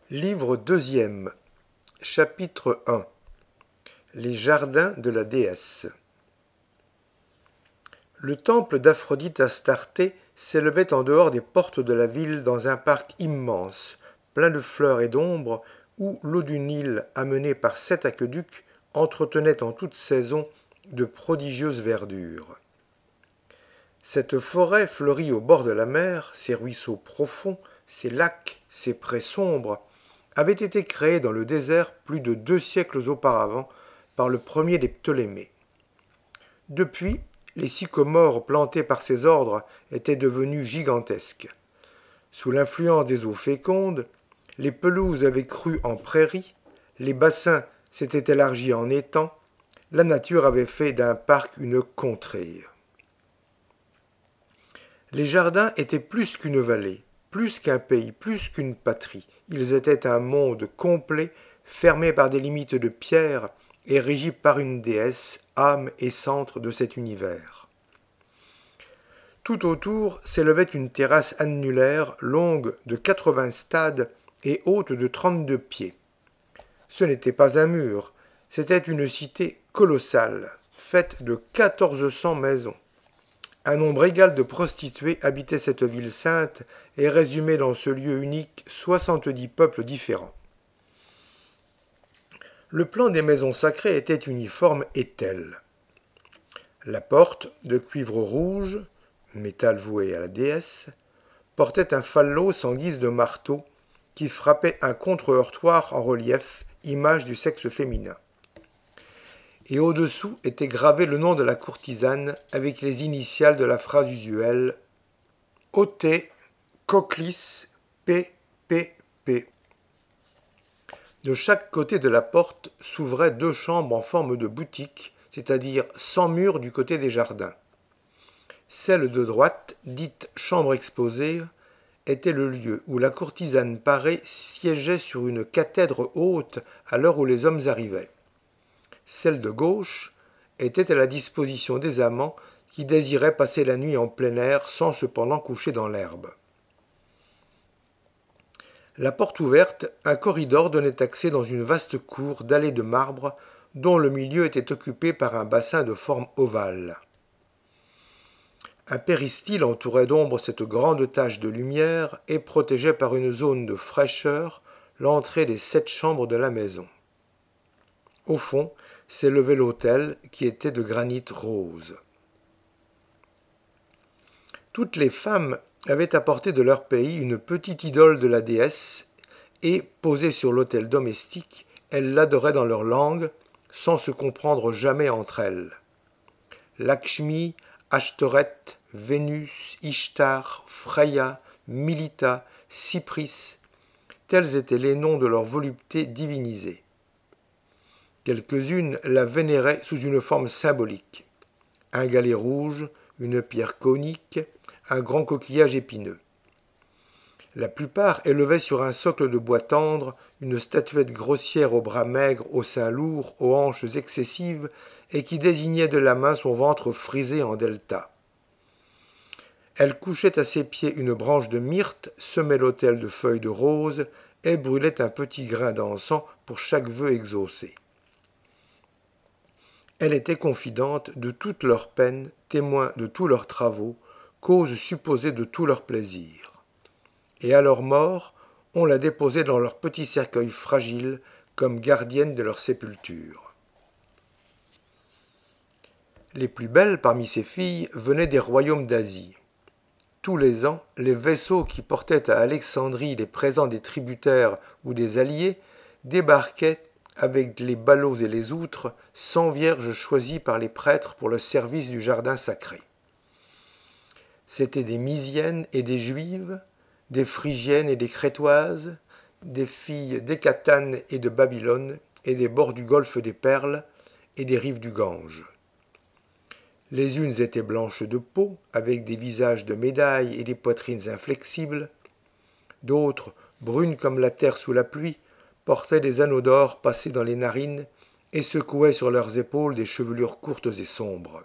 Livre deuxième, chapitre 1. Les jardins de la déesse. Le temple d'Aphrodite Astarté s'élevait en dehors des portes de la ville dans un parc immense, plein de fleurs et d'ombre, où l'eau du Nil, amenée par 7 aqueducs, entretenait en toute saison de prodigieuses verdures. Cette forêt fleurie au bord de la mer, ces ruisseaux profonds, ces lacs, ces prés sombres, avait été créée dans le désert plus de 2 siècles auparavant par le premier des Ptolémées. Depuis, les sycomores plantés par ces ordres étaient devenus gigantesques. Sous l'influence des eaux fécondes, les pelouses avaient cru en prairies, les bassins s'étaient élargis en étangs, la nature avait fait d'un parc une contrée. Les jardins étaient plus qu'une vallée, plus qu'un pays, plus qu'une patrie. Ils étaient un monde complet, fermé par des limites de pierre et régi par une déesse, âme et centre de cet univers. Tout autour s'élevait une terrasse annulaire longue de 80 stades et haute de 32 pieds. Ce n'était pas un mur, c'était une cité colossale, faite de 1400 maisons. Un nombre égal de prostituées habitait cette ville sainte et résumait dans ce lieu unique 70 peuples différents. Le plan des maisons sacrées était uniforme et tel. La porte, de cuivre rouge, métal voué à la déesse, portait un phallos en guise de marteau qui frappait un contre-heurtoir en relief, image du sexe féminin. Et au-dessous était gravé le nom de la courtisane avec les initiales de la phrase usuelle Oté, Coclis, P. De chaque côté de la porte s'ouvraient 2 chambres en forme de boutique, c'est-à-dire sans mur du côté des jardins. Celle de droite, dite chambre exposée, était le lieu où la courtisane parée siégeait sur une cathèdre haute à l'heure où les hommes arrivaient. Celle de gauche était à la disposition des amants qui désiraient passer la nuit en plein air sans cependant coucher dans l'herbe. La porte ouverte, un corridor donnait accès dans une vaste cour dallée de marbre dont le milieu était occupé par un bassin de forme ovale. Un péristyle entourait d'ombre cette grande tache de lumière et protégeait par une zone de fraîcheur l'entrée des 7 chambres de la maison. Au fond, s'élevait l'autel qui était de granit rose. Toutes les femmes avaient apporté de leur pays une petite idole de la déesse et, posée sur l'autel domestique, elles l'adoraient dans leur langue, sans se comprendre jamais entre elles. Lakshmi, Ashtoreth, Vénus, Ishtar, Freya, Milita, Cypris, tels étaient les noms de leurs voluptés divinisées. Quelques-unes la vénéraient sous une forme symbolique. Un galet rouge, une pierre conique, un grand coquillage épineux. La plupart élevaient sur un socle de bois tendre une statuette grossière aux bras maigres, aux seins lourds, aux hanches excessives et qui désignait de la main son ventre frisé en delta. Elle couchait à ses pieds une branche de myrte, semait l'autel de feuilles de rose et brûlait un petit grain d'encens pour chaque vœu exaucé. Elle était confidente de toutes leurs peines, témoin de tous leurs travaux, cause supposée de tous leurs plaisirs. Et à leur mort, on la déposait dans leur petit cercueil fragile, comme gardienne de leur sépulture. Les plus belles parmi ces filles venaient des royaumes d'Asie. Tous les ans, les vaisseaux qui portaient à Alexandrie les présents des tributaires ou des alliés débarquaient avec les ballots et les outres, 100 vierges choisies par les prêtres pour le service du jardin sacré. C'étaient des Mysiennes et des Juives, des Phrygiennes et des Crétoises, des filles d'Écatane et de Babylone, et des bords du golfe des Perles, et des rives du Gange. Les unes étaient blanches de peau, avec des visages de médailles et des poitrines inflexibles, d'autres, brunes comme la terre sous la pluie, portaient des anneaux d'or passés dans les narines et secouaient sur leurs épaules des chevelures courtes et sombres.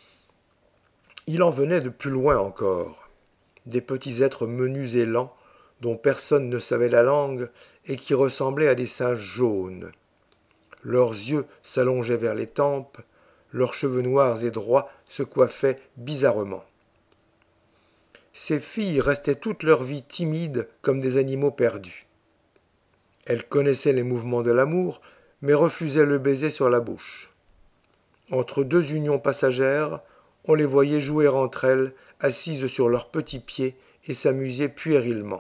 Il en venait de plus loin encore. Des petits êtres menus et lents, dont personne ne savait la langue et qui ressemblaient à des singes jaunes. Leurs yeux s'allongeaient vers les tempes, leurs cheveux noirs et droits se coiffaient bizarrement. Ces filles restaient toute leur vie timides comme des animaux perdus. Elles connaissaient les mouvements de l'amour, mais refusaient le baiser sur la bouche. Entre deux unions passagères, on les voyait jouer entre elles, assises sur leurs petits pieds, et s'amuser puérilement.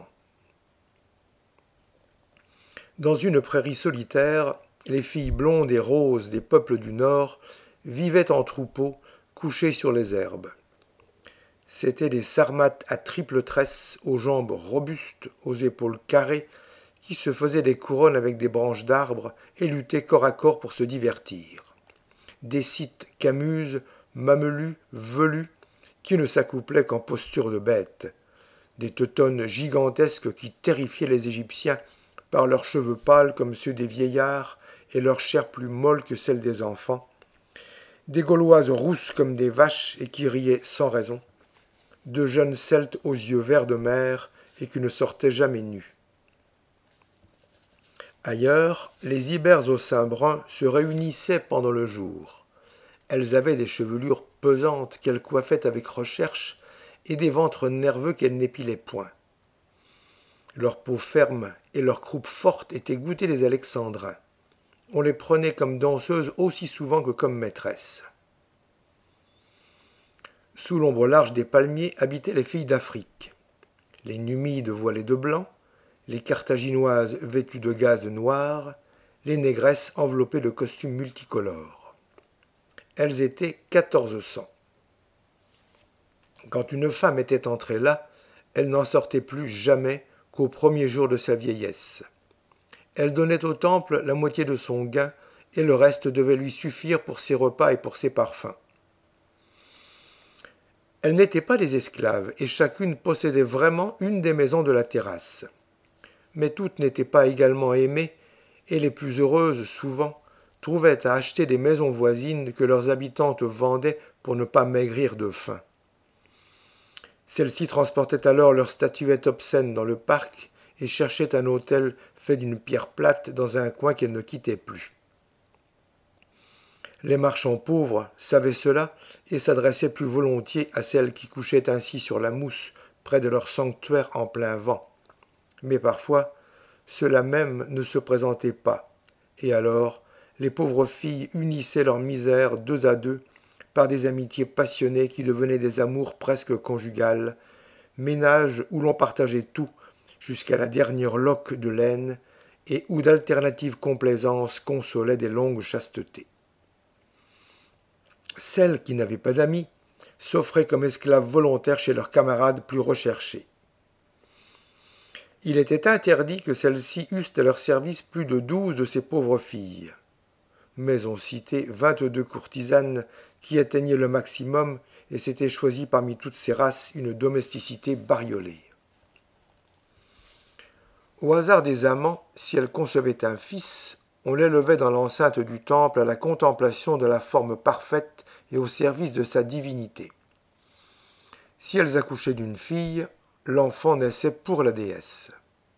Dans une prairie solitaire, les filles blondes et roses des peuples du Nord vivaient en troupeau, couchées sur les herbes. C'étaient des sarmates à triple tresse, aux jambes robustes, aux épaules carrées, qui se faisaient des couronnes avec des branches d'arbres et luttaient corps à corps pour se divertir. Des scythes camuses, mamelus, velus, qui ne s'accouplaient qu'en posture de bêtes. Des teutones gigantesques qui terrifiaient les Égyptiens par leurs cheveux pâles comme ceux des vieillards et leur chair plus molle que celle des enfants. Des Gauloises rousses comme des vaches et qui riaient sans raison. De jeunes Celtes aux yeux verts de mer et qui ne sortaient jamais nus. Ailleurs, les ibères au sein brun se réunissaient pendant le jour. Elles avaient des chevelures pesantes qu'elles coiffaient avec recherche et des ventres nerveux qu'elles n'épilaient point. Leur peau ferme et leur croupe forte étaient goûtées des alexandrins. On les prenait comme danseuses aussi souvent que comme maîtresses. Sous l'ombre large des palmiers habitaient les filles d'Afrique. Les Numides voilées de blanc, les Carthaginoises vêtues de gaze noire, les négresses enveloppées de costumes multicolores. Elles étaient 1400. Quand une femme était entrée là, elle n'en sortait plus jamais qu'au premier jour de sa vieillesse. Elle donnait au temple la moitié de son gain et le reste devait lui suffire pour ses repas et pour ses parfums. Elles n'étaient pas des esclaves et chacune possédait vraiment une des maisons de la terrasse. Mais toutes n'étaient pas également aimées et les plus heureuses, souvent, trouvaient à acheter des maisons voisines que leurs habitantes vendaient pour ne pas maigrir de faim. Celles-ci transportaient alors leurs statuettes obscènes dans le parc et cherchaient un autel fait d'une pierre plate dans un coin qu'elles ne quittaient plus. Les marchands pauvres savaient cela et s'adressaient plus volontiers à celles qui couchaient ainsi sur la mousse près de leur sanctuaire en plein vent. Mais parfois, cela même ne se présentait pas, et alors les pauvres filles unissaient leur misère deux à deux par des amitiés passionnées qui devenaient des amours presque conjugales, ménages où l'on partageait tout, jusqu'à la dernière loque de laine, et où d'alternatives complaisances consolaient des longues chastetés. Celles qui n'avaient pas d'amis s'offraient comme esclaves volontaires chez leurs camarades plus recherchés. Il était interdit que celles-ci eussent à leur service plus de 12 de ces pauvres filles. Mais on citait 22 courtisanes qui atteignaient le maximum et s'étaient choisies parmi toutes ces races une domesticité bariolée. Au hasard des amants, si elles concevaient un fils, on l'élevait dans l'enceinte du temple à la contemplation de la forme parfaite et au service de sa divinité. Si elles accouchaient d'une fille, l'enfant naissait pour la déesse.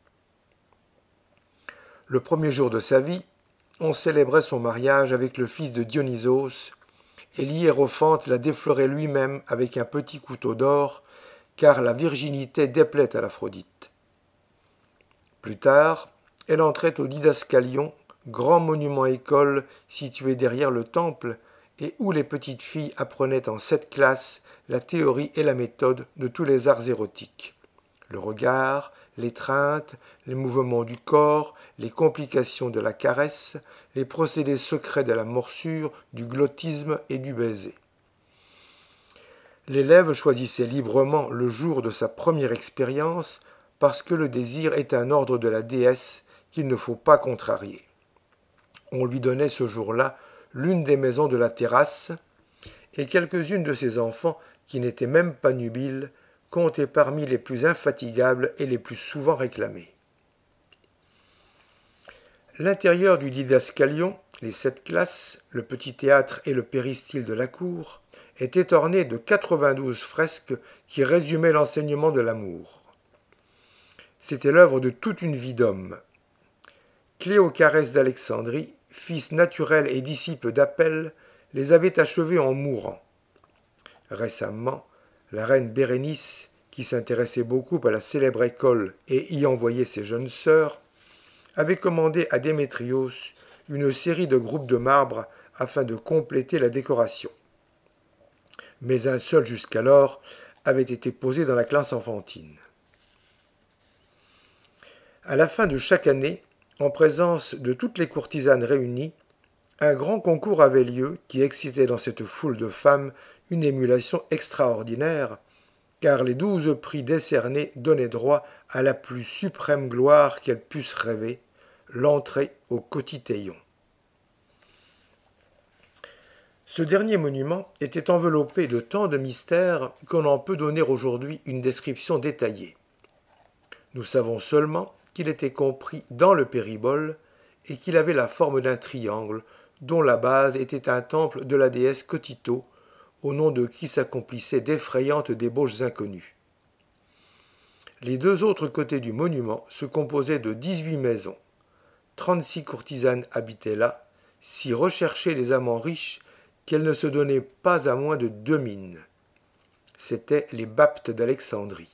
Le premier jour de sa vie, on célébrait son mariage avec le fils de Dionysos, et l'hiérophante la déflorait lui-même avec un petit couteau d'or, car la virginité déplaît à l'Aphrodite. Plus tard, elle entrait au didascalion, grand monument école situé derrière le temple, et où les petites filles apprenaient en 7 classes la théorie et la méthode de tous les arts érotiques. Le regard, l'étreinte, les mouvements du corps, les complications de la caresse, les procédés secrets de la morsure, du glottisme et du baiser. L'élève choisissait librement le jour de sa première expérience parce que le désir est un ordre de la déesse qu'il ne faut pas contrarier. On lui donnait ce jour-là l'une des maisons de la terrasse, et quelques-unes de ses enfants, qui n'étaient même pas nubiles, comptaient parmi les plus infatigables et les plus souvent réclamés. L'intérieur du didascalion, les 7 classes, le petit théâtre et le péristyle de la cour, était orné de 92 fresques qui résumaient l'enseignement de l'amour. C'était l'œuvre de toute une vie d'homme. Cléocarès d'Alexandrie, fils naturel et disciple d'Apelle, les avait achevés en mourant. Récemment, la reine Bérénice, qui s'intéressait beaucoup à la célèbre école et y envoyait ses jeunes sœurs, avait commandé à Démétrios une série de groupes de marbre afin de compléter la décoration. Mais un seul jusqu'alors avait été posé dans la classe enfantine. À la fin de chaque année, en présence de toutes les courtisanes réunies, un grand concours avait lieu qui excitait dans cette foule de femmes une émulation extraordinaire, car les 12 prix décernés donnaient droit à la plus suprême gloire qu'elles pussent rêver, l'entrée au cotillon. Ce dernier monument était enveloppé de tant de mystères qu'on en peut donner aujourd'hui une description détaillée. Nous savons seulement qu'il était compris dans le péribole et qu'il avait la forme d'un triangle dont la base était un temple de la déesse Kotito, au nom de qui s'accomplissaient d'effrayantes débauches inconnues. Les deux autres côtés du monument se composaient de 18 maisons. 36 courtisanes habitaient là, si recherchaient les amants riches qu'elles ne se donnaient pas à moins de 2 mines. C'étaient les Baptes d'Alexandrie.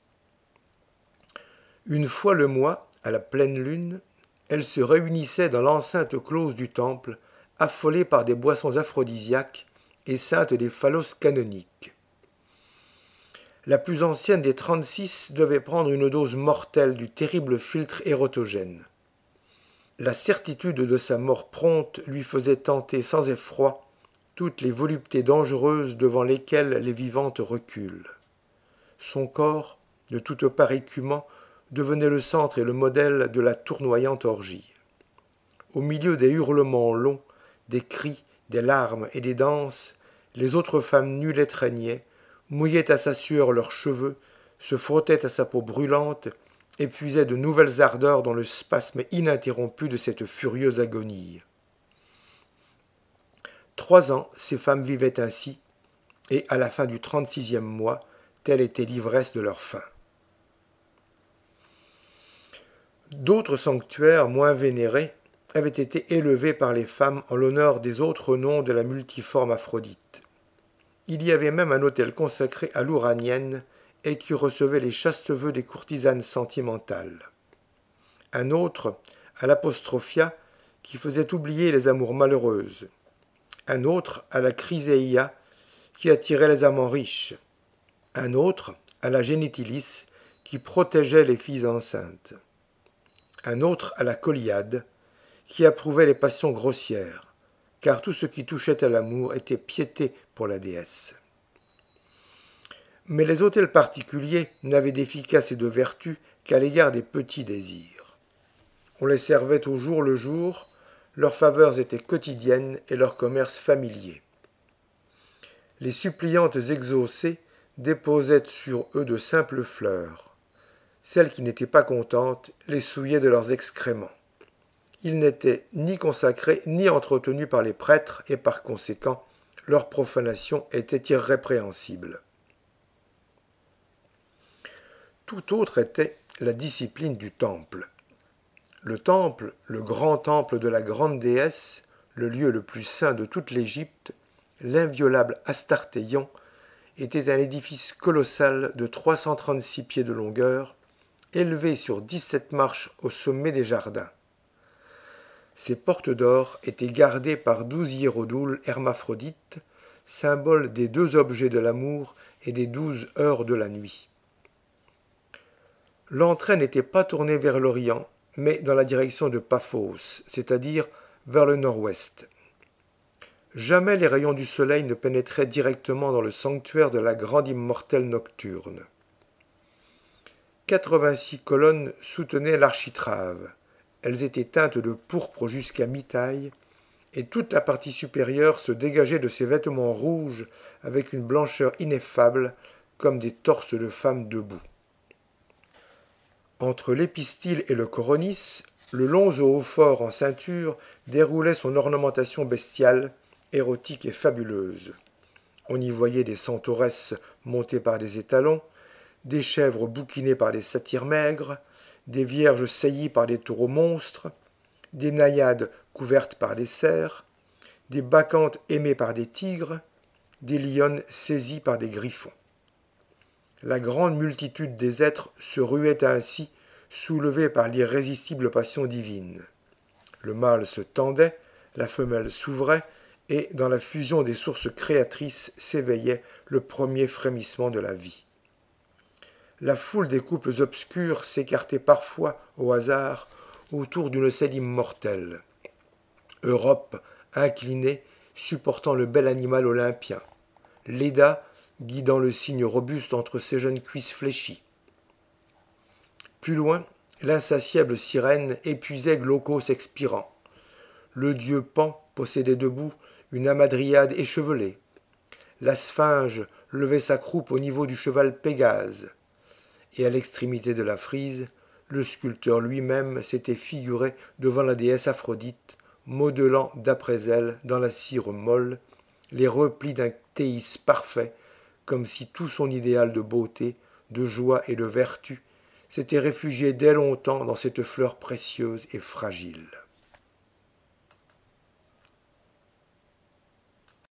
Une fois le mois, à la pleine lune, elles se réunissaient dans l'enceinte close du temple, affolées par des boissons aphrodisiaques et saintes des phallos canoniques. La plus ancienne des 36 devait prendre une dose mortelle du terrible filtre érotogène. La certitude de sa mort prompte lui faisait tenter sans effroi toutes les voluptés dangereuses devant lesquelles les vivantes reculent. Son corps, de toutes parts écumant, devenait le centre et le modèle de la tournoyante orgie. Au milieu des hurlements longs, des cris, des larmes et des danses, les autres femmes nues l'étreignaient, mouillaient à sa sueur leurs cheveux, se frottaient à sa peau brûlante, et puisaient de nouvelles ardeurs dans le spasme ininterrompu de cette furieuse agonie. 3 ans, ces femmes vivaient ainsi, et à la fin du 36e mois, telle était l'ivresse de leur faim. D'autres sanctuaires moins vénérés avaient été élevés par les femmes en l'honneur des autres noms de la multiforme Aphrodite. Il y avait même un autel consacré à l'Ouranienne et qui recevait les chastes vœux des courtisanes sentimentales. Un autre à l'Apostrophia qui faisait oublier les amours malheureuses. Un autre à la Chryséia qui attirait les amants riches. Un autre à la Génitilis qui protégeait les filles enceintes. Un autre à la Colliade qui approuvait les passions grossières, car tout ce qui touchait à l'amour était piété pour la déesse. Mais les autels particuliers n'avaient d'efficace et de vertu qu'à l'égard des petits désirs. On les servait au jour le jour, leurs faveurs étaient quotidiennes et leur commerce familier. Les suppliantes exaucées déposaient sur eux de simples fleurs. Celles qui n'étaient pas contentes les souillaient de leurs excréments. Ils n'étaient ni consacrés ni entretenus par les prêtres et par conséquent, leur profanation était irrépréhensible. Tout autre était la discipline du temple. Le temple, le grand temple de la grande déesse, le lieu le plus saint de toute l'Égypte, l'inviolable Astartéion, était un édifice colossal de 336 pieds de longueur, élevé sur 17 marches au sommet des jardins. Ses portes d'or étaient gardées par 12 hiérodoules hermaphrodites, symboles des 2 objets de l'amour et des 12 heures de la nuit. L'entrée n'était pas tournée vers l'Orient, mais dans la direction de Paphos, c'est-à-dire vers le nord-ouest. Jamais les rayons du soleil ne pénétraient directement dans le sanctuaire de la grande immortelle nocturne. 86 colonnes soutenaient l'architrave. Elles étaient teintes de pourpre jusqu'à mi-taille, et toute la partie supérieure se dégageait de ses vêtements rouges avec une blancheur ineffable, comme des torses de femmes debout. Entre l'épistyle et le coronis, le long zoophore en ceinture déroulait son ornementation bestiale, érotique et fabuleuse. On y voyait des centauresses montées par des étalons, des chèvres bouquinées par des satyres maigres, des vierges saillies par des taureaux monstres, des naïades couvertes par des cerfs, des bacchantes aimées par des tigres, des lionnes saisies par des griffons. La grande multitude des êtres se ruait ainsi, soulevée par l'irrésistible passion divine. Le mâle se tendait, la femelle s'ouvrait, et dans la fusion des sources créatrices s'éveillait le premier frémissement de la vie. La foule des couples obscurs s'écartait parfois au hasard autour d'une selle immortelle. Europe, inclinée, supportant le bel animal olympien. Léda, guidant le cygne robuste entre ses jeunes cuisses fléchies. Plus loin, l'insatiable sirène épuisait Glaucos expirant. Le dieu Pan possédait debout une hamadryade échevelée. La sphinge levait sa croupe au niveau du cheval Pégase. Et à l'extrémité de la frise, le sculpteur lui-même s'était figuré devant la déesse Aphrodite, modelant d'après elle, dans la cire molle, les replis d'un théis parfait, comme si tout son idéal de beauté, de joie et de vertu s'était réfugié dès longtemps dans cette fleur précieuse et fragile.